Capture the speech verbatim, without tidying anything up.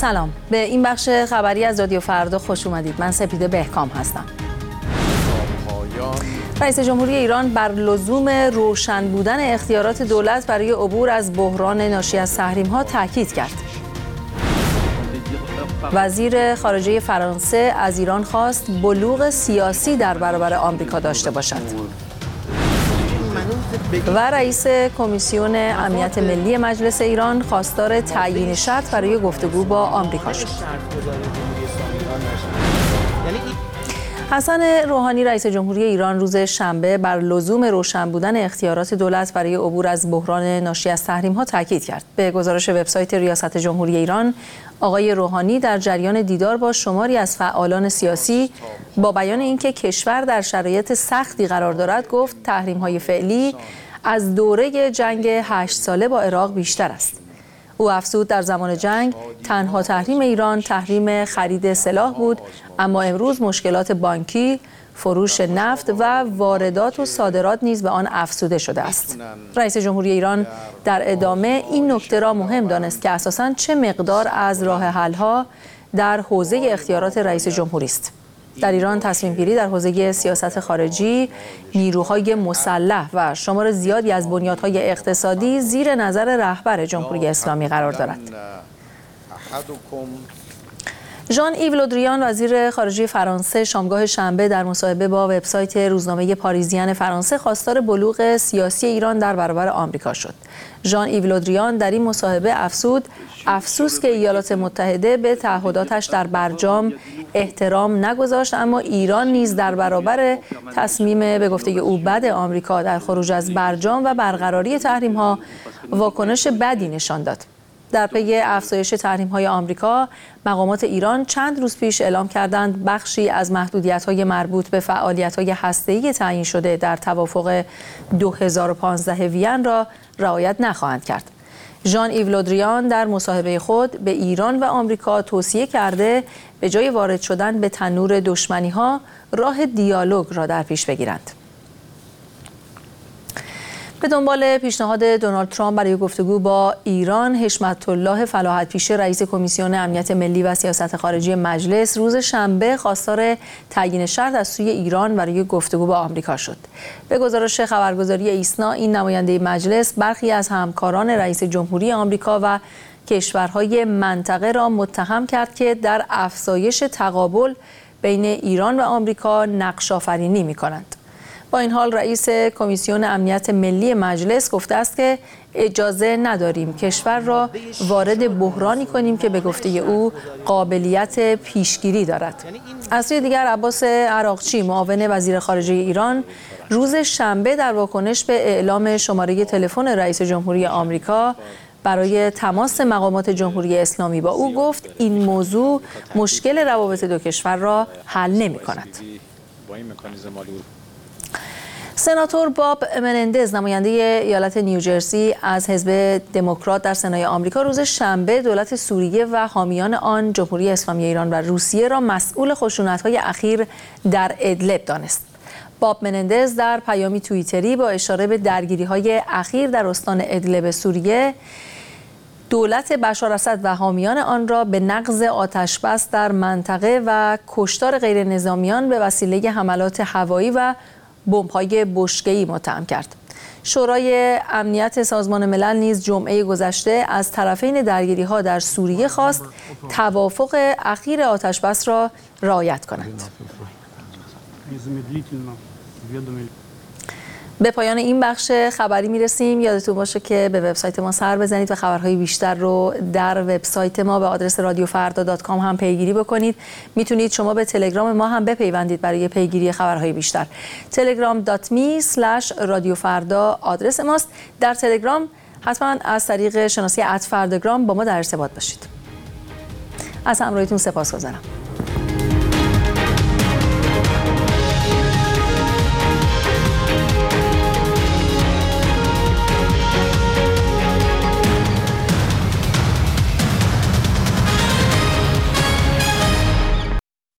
سلام، به این بخش خبری از رادیو فردا خوش اومدید. من سپیده بهکام هستم. رئیس جمهوری ایران بر لزوم روشن بودن اختیارات دولت برای عبور از بحران ناشی از تحریم‌ها تاکید کرد. وزیر خارجه فرانسه از ایران خواست بلوغ سیاسی در برابر آمریکا داشته باشد. و رئیس کمیسیون امنیت ملی مجلس ایران خواستار تعیین شرط برای گفتگو با آمریکا شد. حسن روحانی رئیس جمهوری ایران روز شنبه بر لزوم روشن بودن اختیارات دولت برای عبور از بحران ناشی از تحریم‌ها تاکید کرد. به گزارش وبسایت ریاست جمهوری ایران، آقای روحانی در جریان دیدار با شماری از فعالان سیاسی با بیان اینکه کشور در شرایط سختی قرار دارد گفت تحریم‌های فعلی از دوره جنگ هشت ساله با عراق بیشتر است. او افزود در زمان جنگ تنها تحریم ایران تحریم خرید سلاح بود، اما امروز مشکلات بانکی، فروش نفت و واردات و صادرات نیز به آن افزوده شده است. رئیس جمهوری ایران در ادامه این نکته را مهم دانست که اساساً چه مقدار از راه حل‌ها در حوزه اختیارات رئیس جمهوری است. در ایران تصمیم‌گیری در حوزه سیاست خارجی، نیروهای مسلح و شمار زیادی از بنیادهای اقتصادی زیر نظر رهبر جمهوری اسلامی قرار دارد. ژان ایو لودریان وزیر خارجه فرانسه شامگاه شنبه در مصاحبه با وبسایت روزنامه پاریزین فرانسه خواستار بلوغ سیاسی ایران در برابر آمریکا شد. ژان ایو لودریان در این مصاحبه افزود افسوس که ایالات متحده به تعهداتش در برجام احترام نگذاشت، اما ایران نیز در برابر تصمیم به گفته او بد آمریکا در خروج از برجام و برقراری تحریم‌ها واکنش بدی نشان داد. در پی افزایش تحریم‌های آمریکا، مقامات ایران چند روز پیش اعلام کردند بخشی از محدودیت‌های مربوط به فعالیت‌های هسته‌ای تعیین شده در توافق دو هزار و پانزده وین را رعایت نخواهند کرد. ژان ایو لودریان در مصاحبه خود به ایران و آمریکا توصیه کرده به جای وارد شدن به تنور دشمنی‌ها، راه دیالوگ را در پیش بگیرند. به دنبال پیشنهاد دونالد ترامپ برای گفتگو با ایران، حشمت الله فلاحت پیشه رئیس کمیسیون امنیت ملی و سیاست خارجی مجلس روز شنبه خواستار تعیین شرط از سوی ایران برای گفتگو با آمریکا شد. به گزارش خبرگزاری ایسنا، این نماینده مجلس برخی از همکاران رئیس جمهوری آمریکا و کشورهای منطقه را متهم کرد که در افزایش تقابل بین ایران و آمریکا نقش آفرینی می‌کنند. با این حال رئیس کمیسیون امنیت ملی مجلس گفته است که اجازه نداریم کشور را وارد بحرانی کنیم که به گفته او قابلیت پیشگیری دارد. از سوی دیگر عباس عراقچی معاون وزیر خارجه ایران روز شنبه در واکنش به اعلام شماره تلفن رئیس جمهوری آمریکا برای تماس مقامات جمهوری اسلامی با او گفت این موضوع مشکل روابط دو کشور را حل نمی‌کند. سناتور باب منندز نماینده ایالت نیوجرسی از حزب دموکرات در سنای آمریکا روز شنبه دولت سوریه و حامیان آن، جمهوری اسلامی ایران و روسیه را مسئول خشونت‌های اخیر در ادلب دانست. باب منندز در پیامی توییتری با اشاره به درگیری‌های اخیر در استان ادلب سوریه، دولت بشار اسد و حامیان آن را به نقض آتش‌بس در منطقه و کشتار غیر نظامیان به وسیله حملات هوایی و بمب‌های بشکه‌ای متهم کرد. شورای امنیت سازمان ملل نیز جمعه گذشته از طرفین درگیری‌ها در سوریه خواست توافق اخیر آتش‌بس را رعایت کنند. به پایان این بخش خبری میرسیم. یادتون باشه که به وبسایت ما سر بزنید و خبرهای بیشتر رو در وبسایت ما به آدرس رادیو فردا دات کام هم پیگیری بکنید. میتونید شما به تلگرام ما هم بپیوندید برای پیگیری خبرهای بیشتر. تلگرام دات می اسلش رادیو فردا آدرس ماست. در تلگرام حتما از طریق شناسی ات فرداگرام با ما در ارتباط باشید. از همراهیتون سپاسگزارم.